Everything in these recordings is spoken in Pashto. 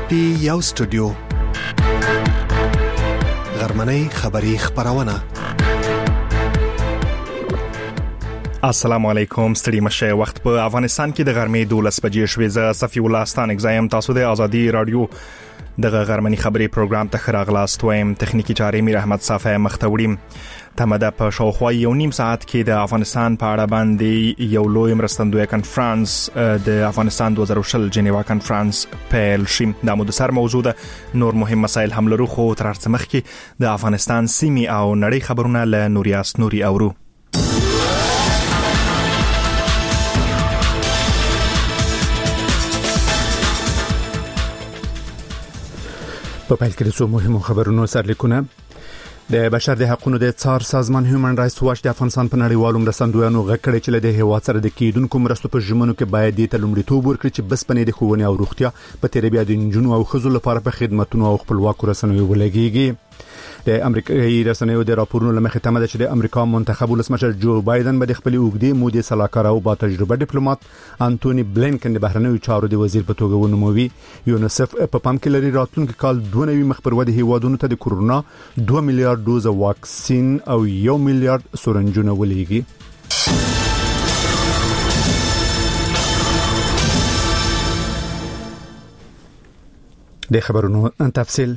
پی یو سټوډیو غرمنۍ خبری خبرونه. السلام علیکم. ستړي مشه وخت په افغانستان کې د غرمې 12 بجې شوې. زه صفی الله ستان اگزایم. تاسو د ازادي رادیو دغه غرمنۍ خبری پروګرام ته خراغلاست وایم. تخنیکی چارې میر احمد صافی مختوړم. تمده په شاوخوا یو نیم ساعت کې د افغانستان په اړه باندې یو لوی مرستندوی کنفرانس د افغانستان 2020 جنیوا کنفرانس پیل شي. دا مو د سر موضوع ده. نور مهم مسایل هم لرو، خو تر څه مخکې د افغانستان سیمې او نړۍ خبرونه له نوریاس نوري اورو. په پیل کې د څو مهمو خبرونو سرلیکونه. د بشر د حقوقو د څار سازمان هیومن رائټس واچ د افغانستان په نړیوالو مرستندویانو غږ کړی چې له دې هیواد سره د کېدونکو مرستو په ژمنو کې باید د لومړیتوب ورکړي چې بسپنې د ښوونې او روغتیا په تربیه د نجونو او ښځو لپاره په خدماتونو او خپلواکو رسنیو ولګيږي. د امریکایي رسنیو د راپورونو لمخې تمه ده چې د امریکا منتخب ولسمشر جو بایدن به د خپل اوږدې مودې سلاکار او با تجربه ډیپلوماټ انټونی بلینکن د بهرنیو چارو د وزیر په توګه ونوموي. یونیسف په پام کې لري راتلونکي کال 2 مخ پر ودې هیوادونو ته د کورونا 2 میلیارډ ډوز واکسین او 1 میلیارډ سورنجونه ولېږي. د خبرونو تفصیل.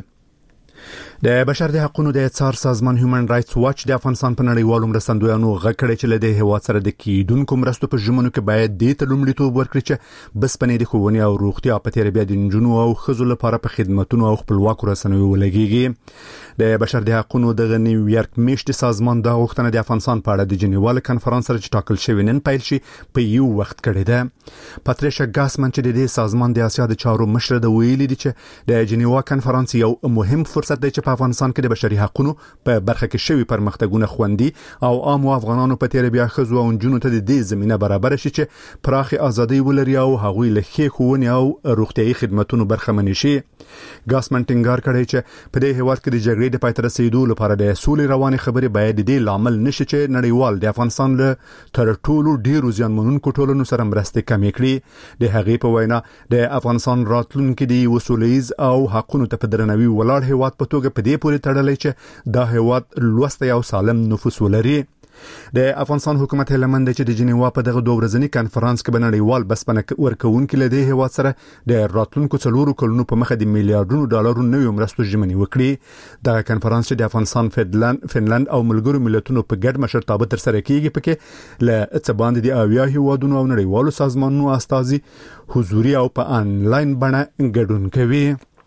د بشر د حقوقو د څار سازمان هیومن رائټس واچ د افغانستان په نړیوالو مرستندویانو غږ کړی چې له دې هیواد سره د کېدونکو مرستو په ژمنو کې باید د لومړیتوب ورکړي چې بسپنې د ښوونې او روغتیا په تربیه د نجونو او ښځو لپاره په خدماتونو او خپلواکو رسنیو ولګيږي. د بشر د حقوقو د نیویارک میشت سازمان د غوښتنې د افغانستان په اړه د جنیوا کنفرانس سره چې ټاکل شوی نن پیل شي په یو وخت کړی ده. پاتریشا ګاسمن چې د دې سازمان د اسیا د چارو مشر د ویلي دي چې د جنیوا کنفرانس یو مهم فرصت دی چې په افغانستان کې د بشري حقوقو په برخه کې شوی پرمختګونه خوندي او عام افغانانو په تربیه ښځو او نجونو ته د دې زمينه برابر شي چې پراخي ازادي ولري او هغوی له ښوونې او روغتيایي خدماتونو برخمن شي. ګاسمن ټینګار کړی چې په دې هیواد کې د جګړې د پای ته رسیدو لپاره د سولې روانې خبرې باید د دې لامل نشي چې نړیوال د افغانستان له تر ټولو ډیرو زیانمنونکو ټولنو سره مرسته کمې کړي. د هغې په وینا د افغانستان راتلونکي د وسولیز او حقوقو ته په درناوي ولاړ هیواد په توګه په دې پورې تړلې چې دا هیواد لوسته او سالم نفوس ولري. د افغانستان حکومت هلمند چې د جنیوا په دغه 2 ورځنی کنفرانس کې بنړیوال بسپنه ورکوونکي له دې هیواد سره د راتلونکو 4 کلونو په مخه د میلیارډونو ډالرو نوې مرستو ژمنې وکړي. دغه کنفرانس چې د افغانستان، فنلند او ملګرو ملتونو په ګډ مشرتابه تر سره کیږي پکې له څه باندې د اویا هیوادونو او نړیوالو سازمانونو استازي حضوري او په انلاین بڼه ګډون کوي.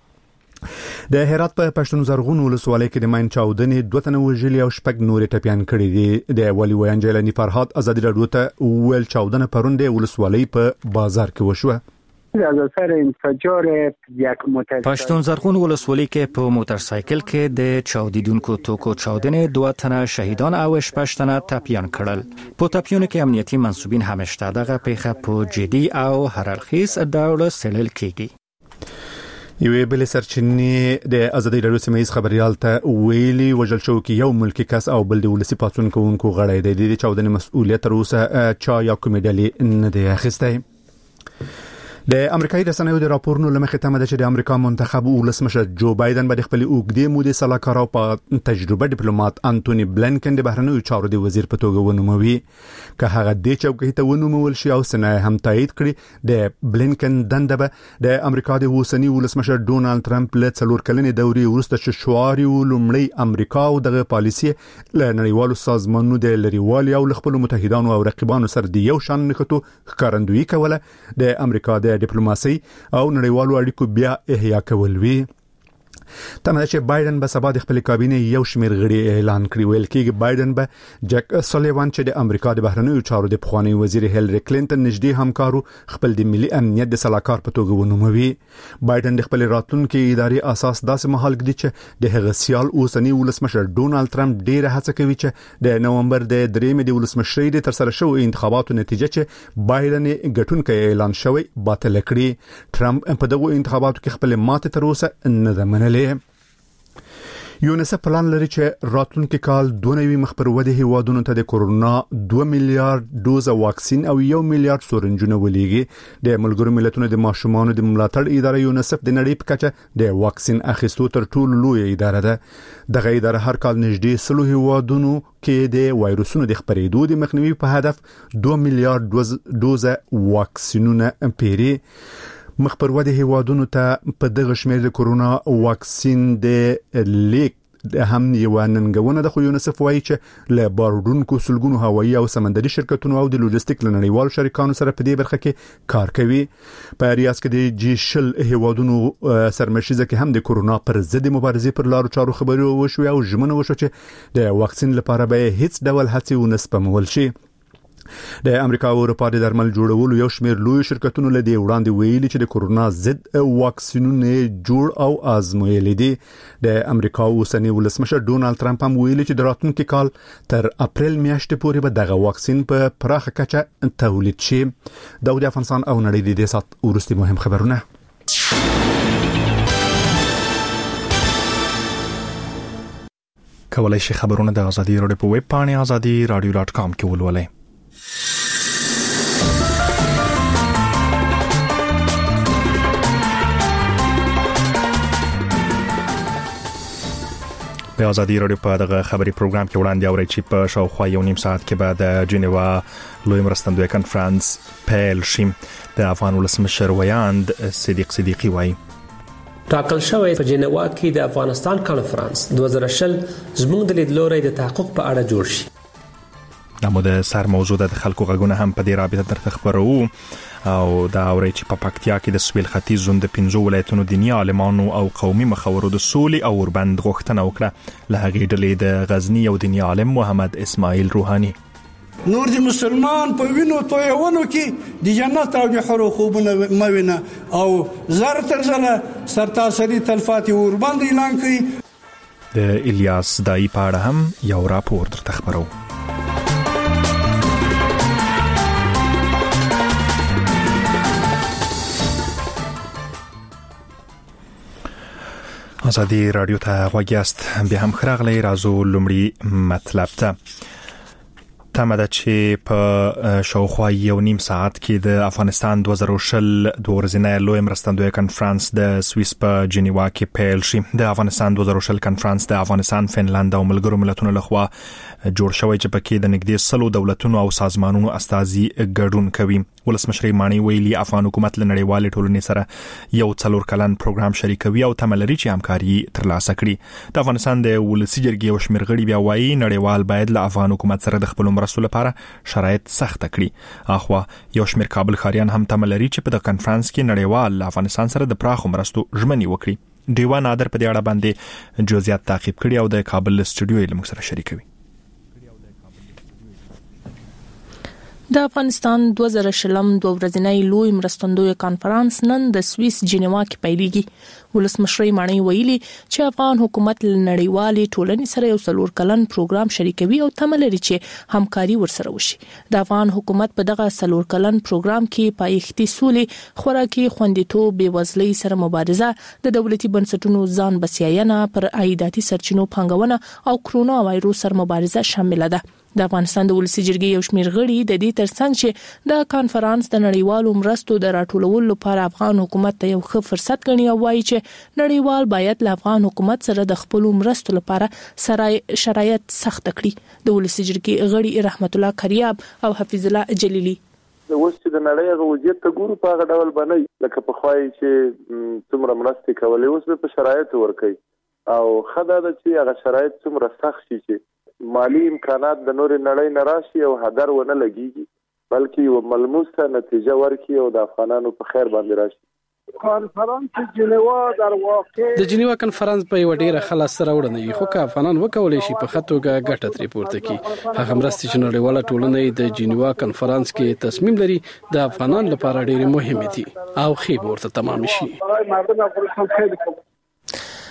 د هرات په پښتون زرغون ولسوالۍ کې د ماین چاودنې 2 تنه وژلي او 6 نور ټپيان کړي دي. د ولي ویان جیلانی فرهاد ازادي رادیو ته ویل چاودنه پرون د ولسوالۍ په بازار کې وشوه. از اثر انفجار یک موتورسایکل پښتون زرغون ولسوالۍ کې په موټرسایکل کې د چاودیدونکو توکو چاودنې 2 تنه شهیدان او 6 تنه ټپيان کړل. په ټپيانو کې امنیتي منسوبین هم شته. دغه پیښه په جدي او هررخیز ډول څېړل کېږي. یوې بل سرچینې د ازادي رادیو سیمایي خبريال ته ویلي وژل شو کې یو ملکی کس او بل د ولسی پاتون کوونکو غړی دی. د چاودنې مسؤلیت تر اوسه چا یا کومې ډلې نه دی اخیستی. د امریکایي رسنیو د راپورونو لمخې تمه ده چې د امریکا منتخب ولسمشر جو بایدن به خپل اوږدې مودې سلاکار او په تجربه ډیپلوماټ انټونی بلینکن د بهرنیو چارو د وزیر په توګه ونوموي. که هغه د چوکۍ ته ونومول شي او سنای هم تایید کړي، د بلینکن دنده به د امریکا د اوسنی ولسمشر ډونالد ټرمپ له 4 کلنې دورې وروسته چې شعار لومړی امریکا او دغه پالیسي له نړیوالو سازمانونو د لريوالي او خپل متحدانو او رقیبانو سره د یو شان نښتو ښکارندویي کوله. د امریکا د ډیپلوماسي او نړیوالو اړیکو بیا احیا کول وی. تمه چې بایدن به سبا د خپل کابینه یو شمېر غړي اعلان کړي. ویل کېږي بایدن به جک سولیوان چې د امریکا د بهرنیو چارو د پخوانی وزیر هیلری کلینټن نږدې همکارو خپل د ملي امنیت د سلاکار په توګه ونوموي. بایدن د خپل راتلونکي اداري اساس داسې مهال ګډي چې د هغه سیال اوسنی ولسمشر ډونالد ټرمپ ډیره هڅه کوي چې د نومبر د 3 د ولسمشرۍ د تر سره شوی انتخاباتو نتیجه چې بایدن ګټونکي اعلان شوی باطل کړي. ټرمپ په دغه انتخاباتو کې خپل ماته تر اوسه نه ده منلې. یونیسف پلان لري چې راتلونکي کال 2 مخ پر وده هیوادونو ته د کورونا 2 میلیارډ ډوز واکسین او 1 میلیارډ سورنجونه ولېږي. د ملګرو ملتونو د ماشومانو د ملاتړ اداره یونیسف د نړۍ په کچه د واکسین اخیستو تر ټولو لوی اداره ده. دغه اداره هر کال نږدې 100 هیوادونو کې د وایروسونو د خپرېدو د مخنیوي په هدف 2 میلیارډ ډوز واکسینونه پیري. مخ پر وده هیوادونو ته په دغه شمېر د کورونا واکسین د لیک هم یو ننګونه د یونیسف وایي چې له باروډونکو سلګونو هوایي او سمندري شرکتونو او د لوجستیک لنړیوال شریکانو سره په دې برخه کې کار کوي. په ریاض کې د جی10 هیوادونو سرمشيزه کې هم د کورونا پر ضد مبارزې پر لارو چارو خبري وشو او ژمنه وشو چې د واکسین لپاره به هیڅ ډول هڅې ونسپمول شي. د امریکا او اروپا د درمل جوړولو یو شمېر لوی شرکتونو له دې وړاندې ویلي چې د کورونا ضد واکسینونه جوړ او آزمویلي دي. د امریکا اوسنی ولسمشر ډونالد ترامپ هم ویلي چې د راتلونکي کال تر اپریل میاشتې پورې به دغه واکسین په پراخه کچه تولید شي. د افغانستان او نړۍ د دې سات ورستي مهم خبرونه. کولای شي خبرونه د ازادي راډیو په ویب پاڼه azadi.radio.com کې ولولئ. د ازادي راډیو په دغه خبري پروګرام کې وړاندې اورئ چې په شاوخوا 1.5 ساعت کې به د جنیوا لوی مرستندوی کانفرنس پیل شي. د افغان ولسمشر ویاند صدیق صدیقی وایي ټاکل شوی په جنیوا کې د افغانستان کانفرنس 2020 زموږ د لیدلوري د تحقق په اړه جوړ شي. نو د سر موضوع د خلکو غږونه هم په دې رابطه درته خبرو او دا اوري چې په پکتیا کې د سویل ختیځ زون د 15 ولایتونو دیني عالمانو او قومي مخورو د سولې او اوربند غوښتنه وکړه. له هغې ډلې د غزنی او دیني عالم محمد اسماعیل روحاني نور د مسلمان په وینو تویونو کې د جنت او د حور خوبونه موینه او زر تر زره سرتاسري تلفات اوربند اعلان کړي. د الیاس دای په اړه هم یو راپور درته خبرو. ازادي رادیو ته غوږیاست. بیا هم خراغلی رازو لومړی مطلب ته تمه ده چې په شاوخوا 1.5 ساعت کې د افغانستان 2020 د ورځنی لوی مرستندوی کانفرنس د سویس په جنیوا کې پیل شي. د افغانستان 2020 کانفرنس د افغانستان، فنلند او ملګرو ملتونو لخوا جوړ شوی چې پکې د نږدې 100 دولتونو او سازمانونو استازي ګډون کوي. ولسمشر مانی ویلي افغان حکومت له نړیوال ټولنې سره یو 4 کلن پروګرام شریکوي او تملري چې همکاري ترلاسه کړي. د افغانستان د ولسی جرګې او شمیر غړي بیا وایي نړیوال باید له افغان حکومت سره د خپل مرستو لپاره شرایط سخت کړي. اخوا یو شمیر کابل خاریان هم تملري چې په د کانفرنس کې نړیوال له افغانستان سره د پراخو مرستو ژمنې وکړي. دیوان نادر په دې اړه باندې جزئیات تعقیب کړي او د کابل استودیو یې موږ سره شریکوي. د افغانستان 2020 د ورځنی لوی مرستندوی کانفرنس نن د سویس جنیوا کې پیلېږي. ولسمشر مانی ویلي چې افغان حکومت له نړیوالې ټولنې سره یو 4 کلن پروګرام شریکوي او تملري چې همکاري ورسره وشي. د افغان حکومت په دغه 4 کلن پروګرام کې پایښتي سولې، خوراکي خوندیتوب، بېوزلۍ سره مبارزه، د دولتي بنسټونو ځان بسیاینه، پر عایداتي سرچینو پانګونه او کرونا وایروس سره مبارزه شامل ده. د افغانستان د ولسی جرګې یو شمېر غړي د دې ترڅنګ چې د کانفرنس د نړیوالو مرستو د راټولولو لپاره افغان حکومت ته یو ښه فرصت ګڼي او وایي چې نړیوال باید له افغان حکومت سره د خپل مرستو لپاره شرایط سخت کړي. د ولسی جرګې غړي رحمت الله کریاب او حفیظ الله جلیلی اوس چې د نړۍ هغه وضعیت ته ګورو په هغه ډول باندې لکه په خوای چې څومره مرستې کولې اوس په شرایط ورکي او خدای د چې هغه شرایط څومره سخت شي چې مالی امکانات د نور نړۍ نه راشي او هدر ونه لګيږي بلکې یو ملموسه نتیجه ورکړي او د افغانانو په خیر باندې راشي. کانفرنس جنیوا در واقع د جنیوا کانفرنس په یو ډیره خلاص سره وړاندې خو که افغانان وکولای شي په خطوګه ګټه ترې پورته کړي. هغه مرستې چې نړیواله ټولنه د جنیوا کانفرنس کې تصمیم لري د افغانان لپاره ډیره مهمه دي او خیر ورته تمام شي.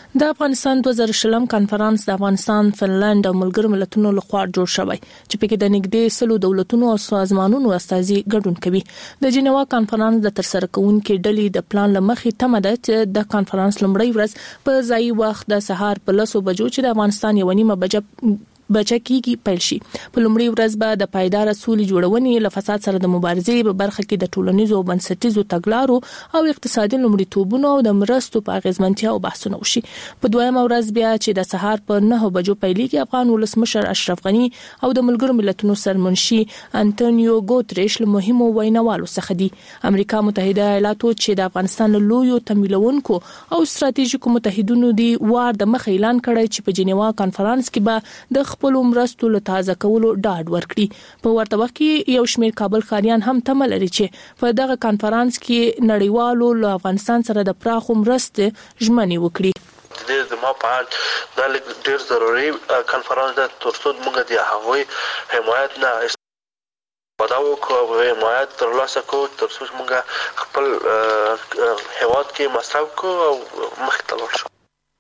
د افغانستان 2020 کانفرنس د افغانستان، فنلند او ملګرو ملتونو لخوا جوړ شوی چې پکې د نږدې 100 دولتونو او سازمانونو استازي ګډون کوي. د جنیوا کانفرنس د ترسره کوونکو ډلې د پلان لمخې تمه ده چې د کانفرنس لومړی ورځ په ځای وخت د سهار په 10 بجو چې د افغانستان 1:30 بجې کېږي پیل شي. په لومړي ورځ به د پایدار سولې جوړونې له فساد سره د مبارزې په برخه کې د ټولنیزو او بنسټیزو تګلارو او اقتصادي لومړیتوبونو او د مرستو په اغیزمنتیا او بحثونه وشي. په دویمه ورځ بیا چې د سهار په 9 بجو پیلېږي، افغان ولسمشر اشرف غنی او د ملګرو ملتونو سرمنشي انټونیو ګوتریش له مهمو ویناوالو څخه دي. امریکا متحده ایالاتو چې د افغانستان له لویو تمویلونکو او ستراتیژیکو متحدینو دی وار د مخ اعلان کړی چې په جنیوا کانفرنس کې به د خپل مرستو له تازه کولو ډاډ ورکړي. په ورته وخت کې یو شمېر کابل ښاریان هم تمه لري چې په دغه کانفرنس کې نړیوالو له افغانستان سره د پراخو مرستې ژمنې وکړي. د ما په حال دا ډېر ضروري کانفرنس ده ترڅو موږ د هغوی حمایت نه ودا وکړو، حمایت ترلاسه کړو ترڅو موږ خپل هیواد کې مصرف کړو او مخکې ته لاړ شو.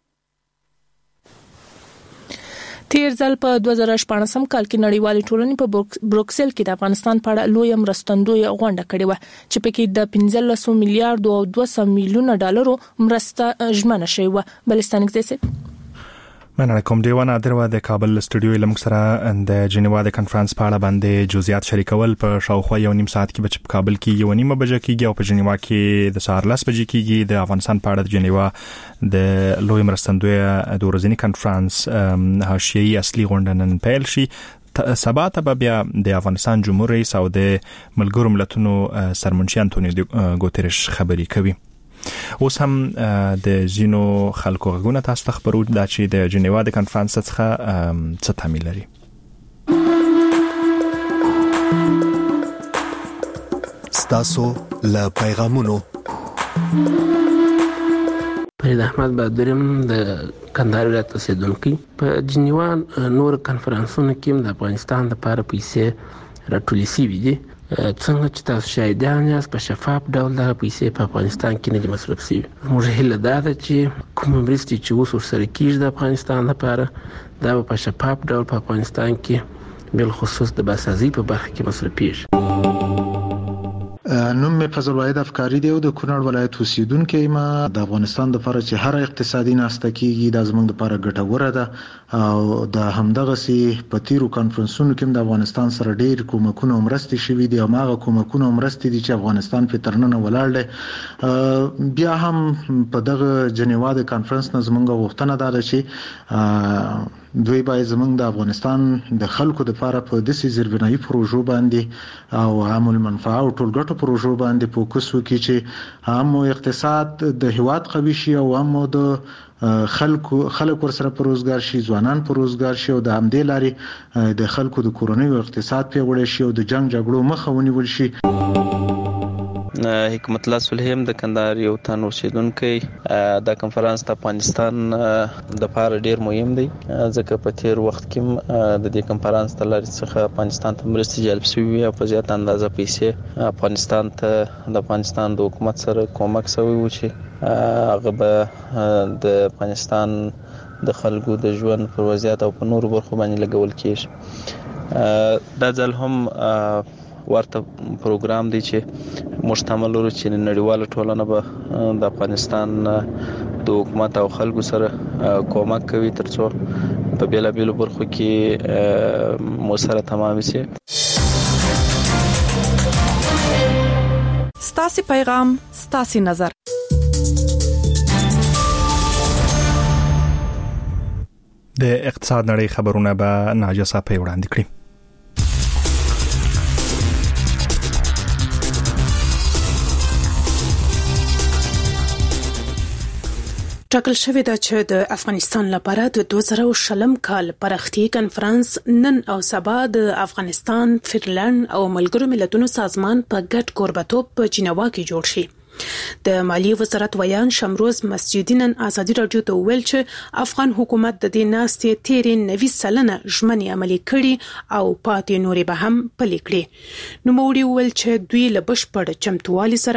تیر ځل په 2014 کال کې نړیوالې ټولنې په بروکسل کې د افغانستان په اړه لوی مرستندوی غونډه کړې و چې پکې د 15 میلیارډ او 200 میلیونه ډالرو مرسته ژمنه شوې و. بلستان کې مننه کوم. دیوانه دروا د کابل استودیو لمک سره د جنیوا د کانفرنس په اړه باندې جزئیات شریکول په شاوخوا 1.5 ساعت کې په کابل کې 1:30 بجې کېږي او په جنیوا کې د سهار 10 بجې کېږي. د افغانستان په اړه د جنیوا د لوی مرستندوی د ورځنی کانفرنس حاشیه‌ای اصلي غونډه نن پیل شي. سبا ته بیا د افغانستان جمهور رئیس او د ملګرو ملتونو سرمنشي انټونیو ګوتریش خبري کوي. اوس هم د زینو خلکو غوونه تاسو ته خبرو دا چې د جنیوا د کانفرنس څخه څه تعمیل لري. ستاسو له پیغامونو فرید احمد بادریم د کندهار ولایت اوسیدونکی. په جنیوا نور کانفرنسونو کې د افغانستان لپاره پیسې راټولې شوې دي. څنګه چې تاسو شاهدان یاست په شفاف ډول د پیسې په افغانستان کې نه دي مصرف شوي. موږ هیله ده چې کوم مرستې چې اوس ورسره کېږي د افغانستان لپاره دا په شفاف ډول په افغانستان کې بالخصوص د باسازي په برخه کې مصرفېږي. نوم مې فضل واحد افکاری دی او د کونړ ولایت اوسیدونکی ما. د افغانستان لپاره چې هر اقتصادي ناسته کیږي د زموږ لپاره ګټوره ده او د همدغه سي په تیرو کانفرنسونو کې د افغانستان سره ډېر کومکونه او مرستې شوي دي او هغه کومکونه او مرستې دي چې افغانستان په ترننه ولاړ دی. بیا هم په دغه جنیوا د کانفرنس نه زموږ غوښتنه ده چې دوی باید زموږ د افغانستان د خلکو لپاره په داسې زیربنایي پروژو باندې او عام المنفعه او ټولګټو پروژو باندې فوکس وکړي چې هم اقتصاد د هیواد قوي شي او هم د خلک ورسره په روزګار شي، ځوانان په روزګار شي او د همدې لارې د خلکو د کورنۍ او اقتصاد پیاوړی شي او د جنگ جګړو مخه ونیول شي. حکمت الله صالحیم د کندهار یو تن اوسیدونکی. دا کنفرانس د افغانستان د لپاره ډیر مهم دی ځکه په تیر وخت کې د دې کنفرانس د لارې څخه افغانستان ته مرستې جلب شوې او په زیات اندازه پیسې افغانستان ته د افغانستان د حکومت سره کومک شوی و چې هغه به د افغانستان د خلکو د ژوند پر وضعیت او په نورو برخو باندې لګول کېږي. دا ځل هم ورته پروګرام دی چې مشتمل ورو چې نړیواله ټولنه به د افغانستان د حکومت او خلکو سره کومک کوي ترڅو په بیلابیلو برخو کې مو سره تمام شي. ستاسو پیغام ستاسو نظر. د اقتصاد نړۍ خبرونه به ناجسه په وړاندې کړي. ټاکل شوې ده چې د افغانستان لپاره د 2020 کال پراختیایي کنفرانس نن او سبا د افغانستان، فنلند او ملګرو ملتونو سازمان په ګډ کوربتوب په جنیوا کې جوړ شي. د مالیې وزارت ویان شمروز مسجدي نن ازادي رادیو ته ویل چې افغان حکومت د دې ناستې تیرې 90 سلنه ژمنې عملي کړي او پاتې نورې به هم پلي کړي. نو موږ ویل چې دوی له بشپړ چمتووالي سره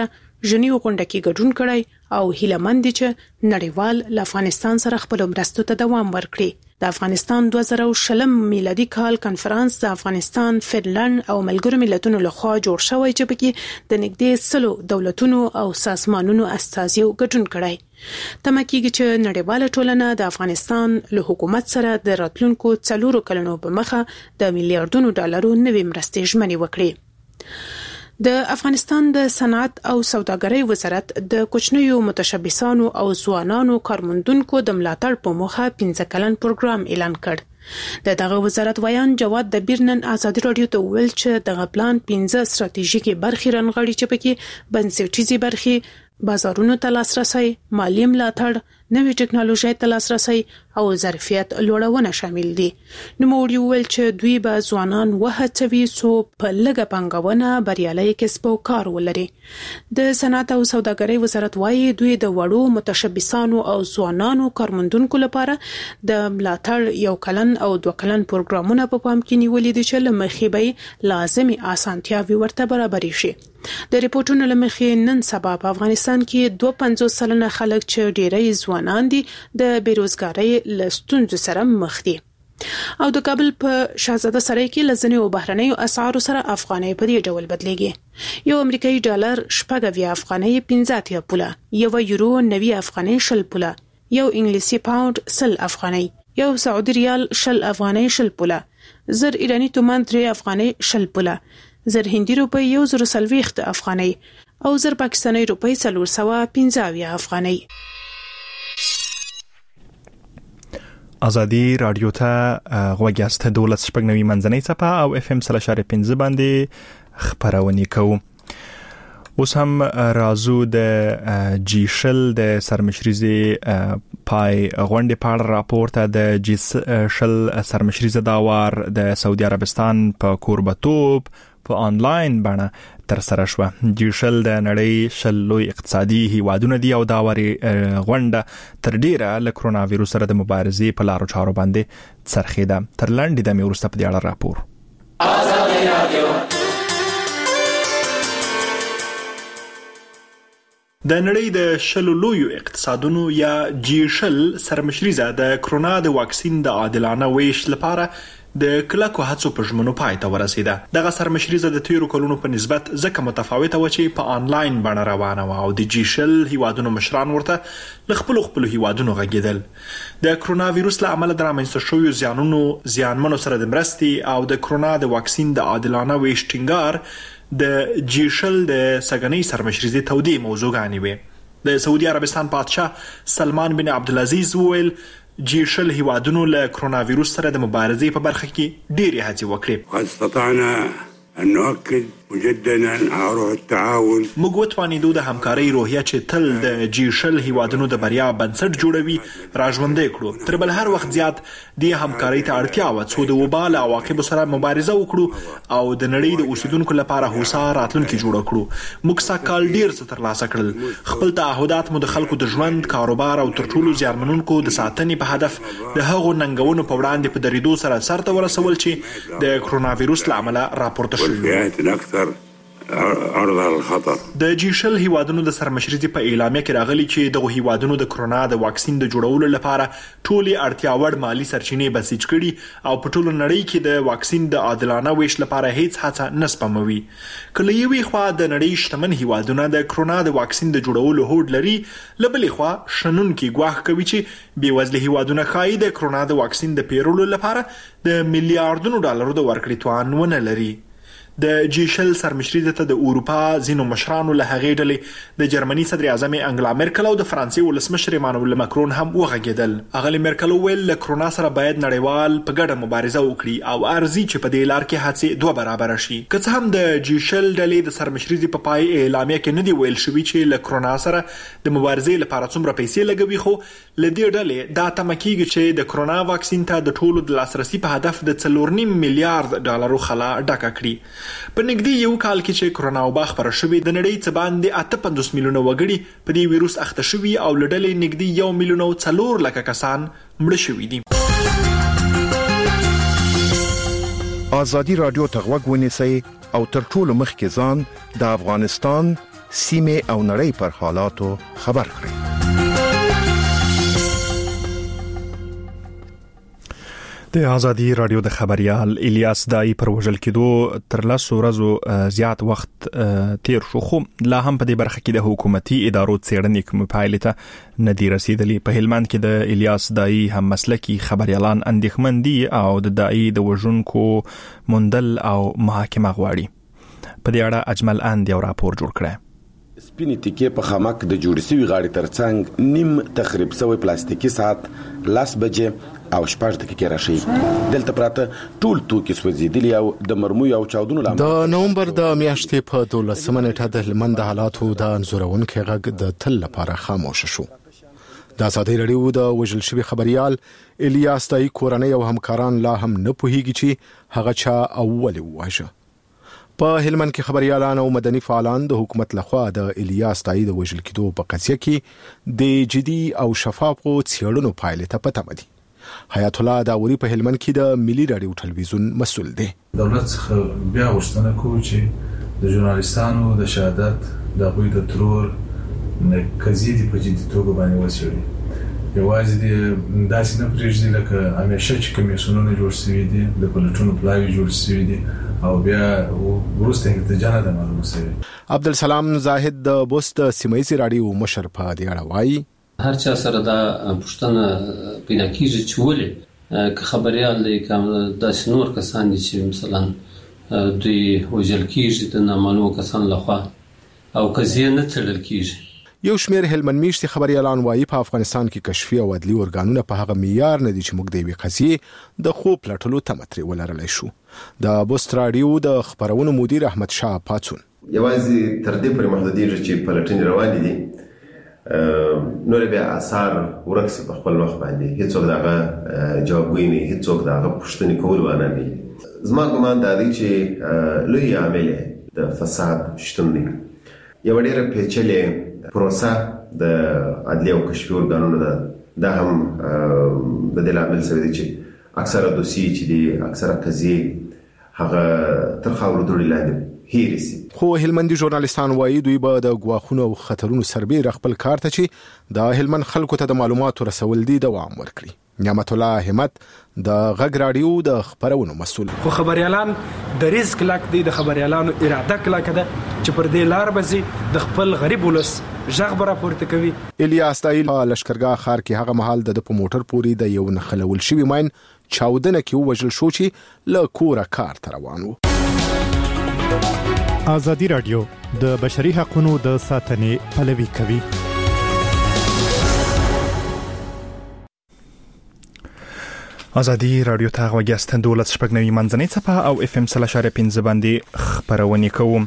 ژنیو غونډه کې ګډون کړی او هیلمند دي چې نړیوال له افغانستان سره خپل مرستو ته دوام ورکړي. د افغانستان 2020 میلادي کال کنفرانس د افغانستان، فنلند او ملګرو ملتونو لخوا جوړ شوی چې پکې د نږدې 100 دولتونو او سازمانونو استازیو ګډون کړی. تمه کېږي چې نړیواله ټولنه د افغانستان له حکومت سره د راتلونکو 4 کلونو په مخه د میلیارډونو ډالرو نوې مرستې ژمنې وکړي. د افغانستان د صنعت او سوداګرۍ وزارت د کوچنیو متشبثانو او ځوانانو کارموندونکو د ملاتړ په موخه 15 کلن پروګرام اعلان کړ. دغه وزارت وایان جواد د بیرنن ازادي رادیو ته ویل چې دغه پلان 15 ستراتیژیکي برخې رانغړي چې پکې بنسټیزي برخې، بازارونو ته لاسرسي، مالی ملاتړ، نوې ټکنالوژي ته لاسرسي او ظرفیت لوړونه شامل دي. نو موږ ویل چې دوی به ځوانان وهڅوي څو په لږه پانګونه بریالي کسب او کار ولري. د صنعت او سوداګرۍ وزارت وایي دوی د وړو متشبثانو او ځوانانو کارموندونکو لپاره د ملاتړ 1 کلن او 2 کلن پروګرامونه په پام کې نیولې دي چې لمخې به لازمي اسانتیاوي ورته برابرې شي. د ریپورتونو لمخې نن سبا په افغانستان کې 52 سلنه خلک چې ډېری ځوانان دي د بیروزګارۍ له ستونزو سره مخ دي. او د کابل په شاهزاده سرای کې لزنی او بهرنیو اسعارو سره افغانۍ په دې ډول بدلېږي. یو امریکایي ډالر 90 افغانۍ 15 پوله، یو یورو 90 افغانۍ 10 پوله، یو انګلیسي پاوند 100 افغانۍ، یو سعودي ریال 10 افغانۍ 10 پوله، زر ایرانی تومان 3 افغانۍ 10 پوله، زر هندي روپی 140 افغانۍ او زر پاکستاني روپی 415 افغانۍ. ازادي رادیو ته غوږیاست 12 شپږ منځنۍ صفه او FM 3.5 باندې خبرونه کوو. اوس هم رازو د جیشل د سرمشریزي پای غونډې په اړه راپورته د جیشل سرمشریزه داوار د سعودي عربستان په کوربتوب په آنلاین باندې تر سره شو. جیشل د نړۍ شلوي اقتصادي هیوادونه دي او داوري غونډه تر ډیره له کرونا وایروس سره د مبارزې په لارو چارو باندې څرخیده. تر لاندې د میورسته په اړه راپور. ازادي رادیو د نړۍ د شلوي اقتصادونو یا جیشل سرمشریزه د کرونا د واکسین د عادلانه ویش لپاره د کلکو هڅو په ژمنو پای ته ورسیده. دغه سرمشریزه د تیرو کلونو په نسبت ځکه متفاوته و چې په آنلاین باندې روانه و او د جیشل هیوادونو مشران ورته خپل هیوادونو غږیدل. د کرونا وایروس له امله د رامنځته شویو زیانمنو سره د مرستې او د کرونا د واکسین د عادلانه ویش ټینګار د جیشل د سګنۍ سرمشریزه تودې موضوعګانې وي. د سعودي عربستان بادشاه سلمان بن عبدالعزیز ویل جیشل هیوادونو له کرونا وایروس سره د مبارزې په برخه کې ډېری هڅې وکړې. قد استطعنا أن نؤكد مجددا على روح التعاون. موږ وتوانیدو د همکارۍ روحیه چې تل د جیشل هیوادونو د بریا بنسټ جوړوي راژوندې کړو. تر بل هر وخت زیات د همکارۍ ته اړتیا و څو د وبال عواقب سره مبارزه وکړو او د نړۍ د اوسیدونکو لپاره هوسا راتلونکي جوړ کړو. موږ ساکال ډیر څه ترلاسه کړل. خپل تعهدات مو د خلکو د ژوند، کاروبار او تر ټولو زیانمنونکو د ساتنې په هدف د هغو ننګونو په وړاندې په دریدو سره سرته ورسول چې د کرونا وایروس له امله راپورته عرض الخطر. د جیشل هیوادونو د سرمشریزي په اعلامیه کې راغلي چې د هیوادونو د کرونا د واکسین د جوړولو لپاره ټولي اړتیا وړ مالی سرچینې بسیج کړي او په ټولو نړۍ کې د واکسین د عادلانه ویش لپاره هیڅ هڅه نه سپموي. کله یوې خوا د نړۍ شتمن هیوادونه د کرونا د واکسین د جوړولو هوډ لري، لبلې خوا شنونکي ګواښ کوي چې بیوزله هیوادونه ښایي د کرونا د واکسین د پیرولو لپاره د میلیارډونو ډالرو د ورکړې توان ونه لري. د جیشل سرمشریزه ته د اروپا ځینو مشرانو له هغې ډلې د جرمني صدر اعظم انګلا مرکل او د فرانسې ولسمشر ایمانوئل ماکرون هم وغږېدل. اغلې مرکل ویل له کرونا سره باید نړیوال په ګډه مبارزه وکړي او ارزي چې په دې لار کې هڅې 2 برابر شي. که څه هم د جیشل ډلې د سرمشریزي په پای اعلامیه کې نه دی ویل شوی چې له کرونا سره د مبارزې لپاره څومره پیسې لګوي، خو له دې ډلې دا تمه کېږي چې د کرونا واکسین ته د ټولو د لاسرسي په هدف د 4.5 میلیارډ ډالرو خلا ډکه کړي. په نږدې یو کال کې چې کرونا وبا خپره شوې د نړۍ څخه باندې 58 میلیونه وګړي په دې وایروس اخته شوي او لړلې نږدې 1 میلیون او 4 لک کسان مړ شوي دي. ازادي رادیو ته غوږ ونیسئ او تر ټولو مخکې ځان د افغانستان سیمه او نړۍ پر حالاتو خبر کړي. د ازادي رادیو د خبريال الیاس دای پر وژل کېدو تر 10 ورځو زیات وخت تیر شو، خو لا هم په دې برخه کې د حکومتي ادارو څېړنې کوم پایله ته نه دی رسیدلی. په هلمند کې د الیاس دای هم مسلکي خبريالان اندېښمن دي او د دای د وژونکو موندل او محاکمه غواړي. په دې اړه اجمل اند یو راپور جوړ کړی. سپینې تیکې په خامک د جوړ شوي غاړې ترڅنګ نیم تخریب شوی پلاستیکي ساعت 10 بجې او 6 دقیقې راشي. دلته پراته ټول توکي سوځېدلي او د مرموي او چاودنو لامل د نومبر د میاشتې په 12 نیټه د هلمند حالاتو د انزورونکو غږ د تل لپاره خاموش شو. د ازادي رادیو د وژل شوی خبريال الیاس دای کورنۍ او همکاران لا هم نه پوهیږي چې هغه چا اول وواژه. په هلمند کې خبريالان او مدني فعالان د حکومت لخوا د الیاس دای د وژل کېدو په قضیه کې د جدي او شفافو څېړنو پایله ته پته مدي. حیات الله داوري په هلمند کې د ملي رادیو ټلویزیون مسؤل دی. دولت څخه بیا غوښتنه کوي چې د ژورنالیستانو د شهادت د غوي د ترور نه قضیې په جدي توګه باندې وڅېړي. یوازې د داسې نه پرېږدي لکه همیشه چې کمیسیونونه جوړ شوي دي، د پلټونو پلاوي جوړ شوي دي او بیا وروسته نتیجه نه ده معلومه شوې. عبدالسلام زاهد د بوست سیمایي رادیو مشر په دې اړه وایي هر چا سره دا پښتنه پیدا کیږي چې ولې که خبريال دی کوم د نور کسان دي چې مثلا دوی وژل کیږي د نامعلومو کسان لخوا او قضیه نه تړل کیږي. یو شمېر هلمند میشتي خبريالان وایي په افغانستان کې کشفي او عدلي ورګانونه په هغه معیار نه دي چې موږ د یوې قضیې د خوب پلټلو تمتري ولرلای شو. د بوست رادیو د خبرونو مدیر احمد شاه پاتون یوازې تر دې پورې محدودیږي چې پلټنې روانې دي، نور بیا اثار ورکسي په خپل وخت باندې هیڅوک دغه جوابوي نه، هیڅوک دغه پوښتنې کول ونه نه. زما ګمان دا دی چې لوی عامل د فساد شتون دی. یو ډېر پیچلې پروسه د عدلي او کشفي ورګانونو ده هم د دې لامل سره دی چې اکثره دوسیې چې دي اکثره قضیې هغه تر خاورو دوړې لاندې هیرسي. خو هلمندي ژورنالیستان وایي دوی به د غواخونو او خطرونو سربېره خپل کار ته چې د هلمند خلکو ته د معلوماتو رسول دي دوام ورکړي. نعمت الله همت د غږ رادیو د خبرونو مسؤل. خو خبريالان د ریسک لاک دي، د خبريالانو اراده کلک ده چې پر دې لار بزي د خپل غریب ولس ژغ برا پورته کوي. الیاس دای په لشکرګاه ښار کې هغه محل د په موټر پوري د یو نخلول شوی ماین چاودنه کې وژل شو چې له کوره کار ته روان و. ازادي رادیو د بشري حقوقو د ساتنې پلوي کوي. ازادي رادیو ته غوښتنه دولت شپږنوي منځنۍ صفه او FM 3.5 باندې خبرونه کوم.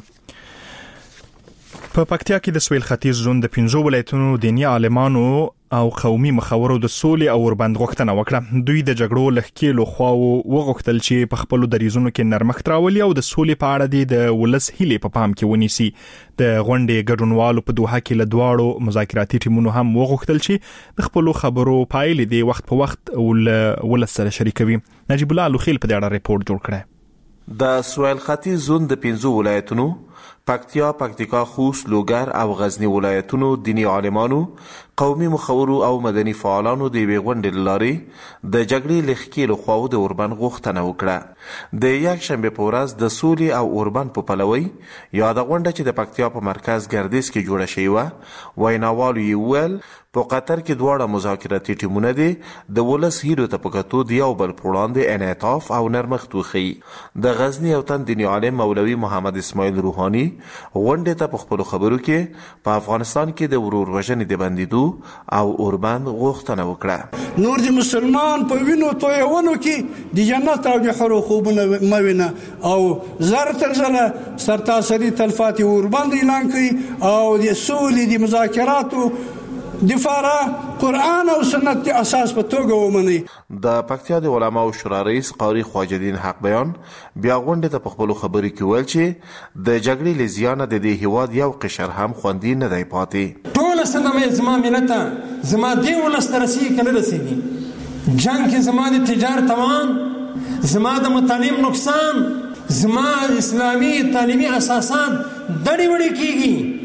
په پکتیا کې د سویل ختیځ زون د 15 ولایتونو دینی عالمانو او قومي مخاورو د سولې او وربند غوښتنه وکړه. دوی د جګړو لخکېلو خواو وغوښتل چې په خپل دریزونو کې نرمښت راولي او د سولې په اړه د ولس هیلې په پام کې ونیسي. د غونډې ګډونوالو په دوحه کې له دواړو مذاکراتي ټیمونو هم وغوښتل چې د خپل خبرو پایلې د وخت په وخت ولس سره شریکوي. نجیب الله لوخیل په دې اړه ریپورت جوړ کړی. د سویل ختیځ زون د 15 ولایتونو پکتیا، پکتیکا، خوست، لوګر او غزنی ولایتونو دینی عالمانو، قومي مخورو او مدني فعالانو د یوې غونډې لارې د جګړې لخکېلو خواو د اوربند غوښتنه وکړه. د یکشنبه په ورځ د سولې او اوربند په پلوي یاد غونډه چې د پکتیا په مرکز ګردیز کې جوړه شوې و، ویناوالو یې ویل په قطر کې دواړه مذاکراتي ټیمونه دي د ولس هیلو ته په کتو د یو بل پر وړاندې انعطاف او نرمښت وښيي. د غزنی او تن دیني عالم مولوي محمد اسماعیل روحاني غونډې ته په خپلو خبرو کې په افغانستان کې د ورور وژنې د بندیدو او اوربند غوښتنه وکړه. نور د مسلمان په وینو تویونو کې د جنت او د حور خوبونه موینه او زر تر زره سرتاسري تلفات اوربند اعلان کړي او د سولې د مذاکراتو دفاع قرآن او سنت اساس په توګه ومني. د پکتیا د علماو شورا رئیس قاری خواجه الدین حق بیان بیا غونډې ته په خپل خبرو کې ویل چې د جګړې لزیانه د دې هیواد یو قشر هم خوندي نه دی پاتې. ټول سره زما ملت زما دی ولسترسي کنه رسیدي جنگ کې زما د تجارت توان، زما د متعلم نقصان، زما اسلامي تعلیمي اساسات دړي وړي کیږي.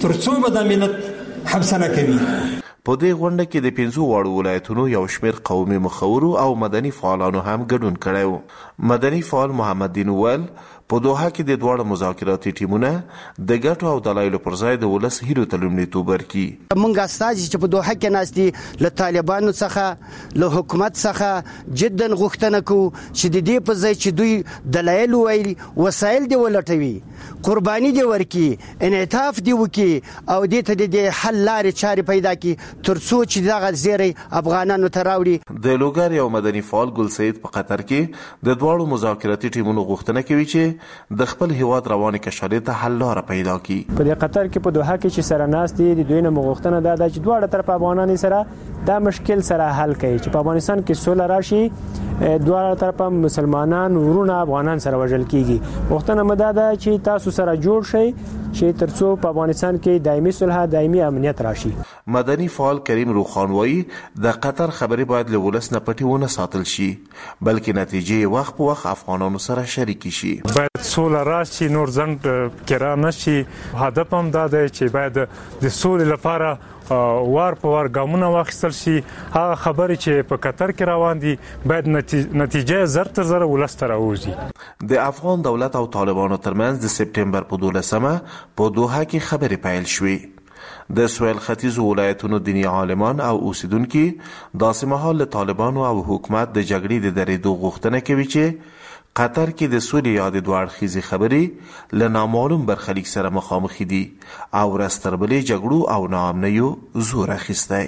ترڅو به د ملت حبسنه کوي. په دې غونډه کې د 15 واړو ولایتونو یو شمېر قومي مخورو او مدني فعالانو هم ګډون کړی. مدني فعال محمد دین وویل په دوحه کې د دواړو مذاکراتي ټیمونه د ګټو او دلایلو پر ځای د ولس هیلو ته لومړیتوب ورکړي. موږ استازي چې په دوحه کې ناست دي له طالبانو څخه له حکومت څخه جدا غوښتنه کوو چې د دې په ځای چې دوی دلایل وایي وسایل دی ولټوي، قرباني دی ورکړي، انعطاف دی وکړي او دې ته د حل لارې چارې پیدا کړي ترڅو چې دغه زیری افغانانو ته راوړي. د لوګر یو مدني فعال ګل سید په قطر کې د دواړو مذاکراتي ټیمونو غوښتنه کوي چې د خپل هیواد رواني کشالې ته حل لاره پیدا کړي. په قطر کې په دوحه کې چې سره ناست دي د دوی نه مغوښتنه ده چې دواړه طرف افغانان سره دا مشکل سره حل کړي چې په افغانستان کې سوله راشي، دواړه طرف مسلمانان ورونه افغانان سره وژل کیږي. غوښتنه مده ده چې تاسو سره جوړ شي چې ترڅو په افغانستان کې دایمي صلح، دایمي امنیت راشي. مدني فعال کریم روخان وایي د قطر خبرې باید له ولس نه پټې ونه ساتل شي بلکې نتیجې وخت په وخت افغانانو سره شریک شي. باید سوله راشي، نور ځنډ کرا نشي. هدف هم دا دی چې باید د سولې لپاره وار په وار ګامونه واخیستل شي. هغه خبرې چې په قطر کې روان دي باید نتیجه زر تر زر ولس ته راوځي. د افغان دولت او طالبانو ترمنځ د سپټمبر په 12مه په دوحه کې خبرې پیل شوې. د سویل ختیځو ولایتونو دینی عالمان او اوسیدونکو داسې مهال له طالبانو او حکومت د جګړې د درېدو غوښتنه کوي چې قطر کې د سولې یا د دوه اړخیزې خبرې له نامعلوم برخلیک سره مخامخ دي او راستربلې جګړو او ناامنیو زور اخیستی.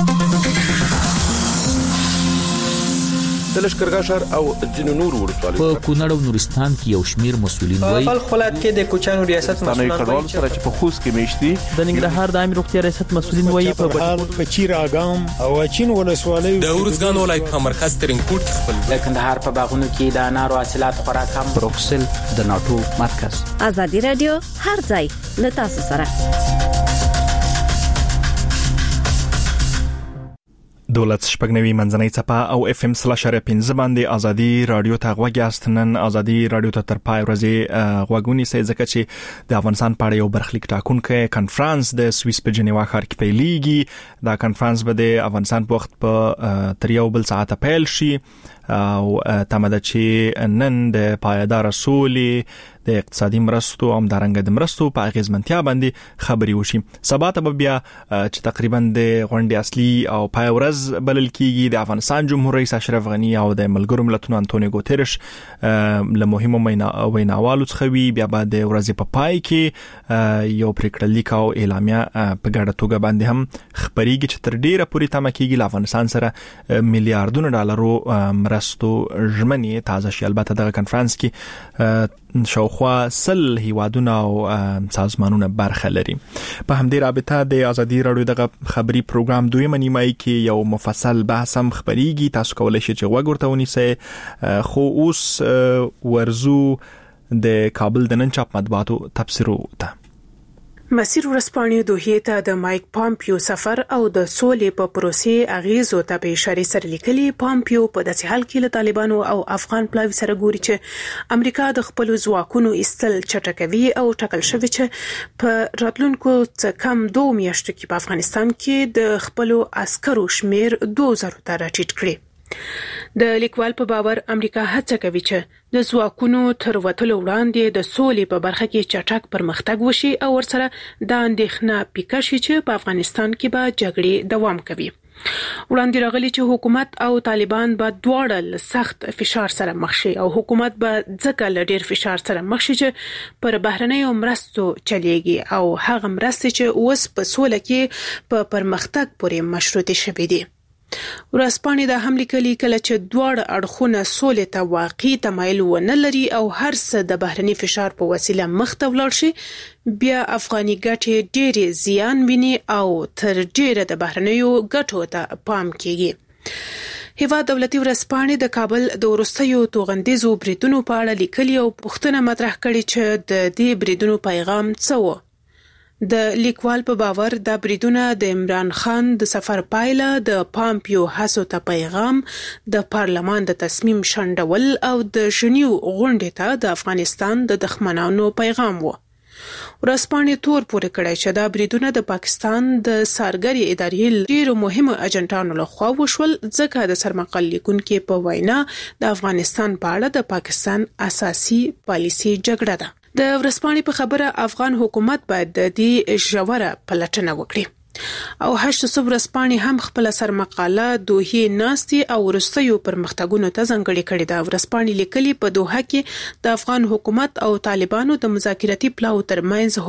د لشکرګاه او ځینو نور ولسوالیو په کونړ او نورستان کې یو شمیر مسولین وایي په خپلات کې د کوچانو ریاست مسولین وایي چې په خوست کې میشتي د ننګرهار د عامه روغتیا ریاست مسولین وایي په چیر اګام او چین ولسوالیو د ورزګان ولایت په مرکز ترینکوټ خپل د کندهار په باغونو کې د انارو حاصلات خورا کم. بروکسل د ناتو مرکز. ازادي رادیو هر ځای له تاسو سره. دولت شپږنوي منځنۍ څپه او اف ام /15 باندې ازادي رادیو ته غوږیاست. نن ازادي رادیو ته تر پای ورځې غوږونی سي ځکه چې د افغانستان په اړه یو برخلیک ټاکونکي کانفرنس د سویس په جنیوا ښار کې پیلېږي. دا کانفرنس به د افغانستان په وخت په تریو بل ساعت پیل شي او تماده چې نن د پایدار سولې د اقتصادي مرستو او د مرستو په اغیزمنتیا باندې خبري وشي. سبا ته بیا چې تقریبا د غونډې اصلي او پای ورځ بلل کیږي د افغانستان جمهور رئیس اشرف غنی او د ملګرو ملتونو انټونیو ګوتریش له مهمو ویناوالو څخه وی. بیا بعد د ورځې په پای کې یو پریکړه لیک او اعلامیه په ګډه توګه باندې هم خبريږي چې تر ډیره پورې تمه کیږي له افغانستان سره میلیارډونو ډالرو مرستو ژمنې تازه شي. البته دغه کانفرنس کې شاوخوا 100 هیوادونه او سازمانونه برخه لري. په همدې رابطه د ازادي رادیو دغه خبري پروګرام دویمه نیمایي کې یو مفصل بحث هم خبريږي. تاسو کولای شئ چې وګورئ ورته ونیسئ. خو اوس ورزو د کابل د نن چاپ مطبوعاتو تفسیرو ته. مسیر ورسپانې دوحې ته د مایک پامپیو سفر او د سولې په پروسې اغیزو ته په اشاره سره لیکلي. پامپیو په داسې حال کې له طالبانو او افغان پلاوي سره ګوري چې امریکا د خپل ځواکونو استل چټکوي او ټاکل شوی چې په راتلونکو څه کم 2 میاشتو کې په افغانستان کې د خپل عسکرو شمیر 2000 ته راټیټ کړي. د لیکوال په باور امریکا هڅه کوي چې د ځواکونو تر وټلو وړاندې د سولې په برخه کې چټک پرمختګ وشي او ورسره د اندېښنه پیکه شي چې په افغانستان کې به جګړې دوام کوي. وړاندې راغلي چې حکومت او طالبان به دواړه سخت فشار سره مخ شي او حکومت به ځکه له ډیر فشار سره مخ شي چې پر بهرنیو مرستو چلیږي او هغه مرستې چې اوس په سوله کې په پرمختګ پورې مشروطه شوي دي. ورسپانې د حمله کلی کله چې دواړه اړخونه سولې ته واقعي تمایل ونه لري او هر څه د بهرني فشار په وسیله مخ ته ولاړ شي بیا افغاني ګټې ډېرې زیان ویني او تر ډېره د بهرنیو ګټو ته پام کیږي. هیواد دولتي ورسپانې د کابل د وروستیو توغندیزو بریدونو په اړه لیکلي او پوښتنه مطرح کړې چې د دې بریدونو پیغام څه و. د لیکوال په باور د بریدونه د عمران خان د سفر پایله د پامپیو هڅو ته پیغام د پارلمان د تصمیم شنډول او د ژنیو غونډې ته د افغانستان د دښمنانو پیغام و. ورسپانې تور پورې کړی چې دا بریدونه د پاکستان د سارګري ادارې ډیرو مهمو اجنټانو لخوا وشول ځکه د سرمقال لیکونکو په وینا د افغانستان په اړه د پاکستان اساسي پالیسي جګړه ده. د ورسپانې په خبره افغان حکومت باید د دې ژوره پلټنه وکړي او 800 ورسپانې هم خپل سرمقاله دوه ناستي او ورستیو پرمختګونو ته ځانګړي کړي ده. ورسپانې لیکلي په دوحه کې د افغان حکومت او طالبانو د مذاکراتي پلاو ترمنځ